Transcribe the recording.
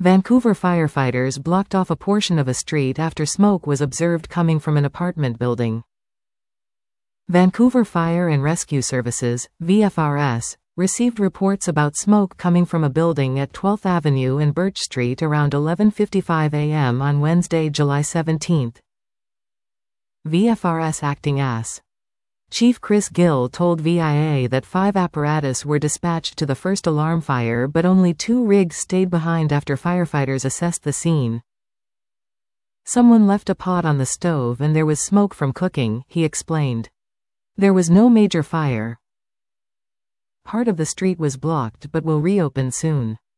Vancouver firefighters blocked off a portion of a street after smoke was observed coming from an apartment building. Vancouver Fire and Rescue Services, VFRS, received reports about smoke coming from a building at 12th Avenue and Birch Street around 11:55 a.m. on Wednesday, July 17. VFRS acting AS. Chief Chris Gill told VIA that 5 apparatus were dispatched to the first alarm fire, but only 2 rigs stayed behind after firefighters assessed the scene. Someone left a pot on the stove and there was smoke from cooking, he explained. There was no major fire. Part of the street was blocked but will reopen soon.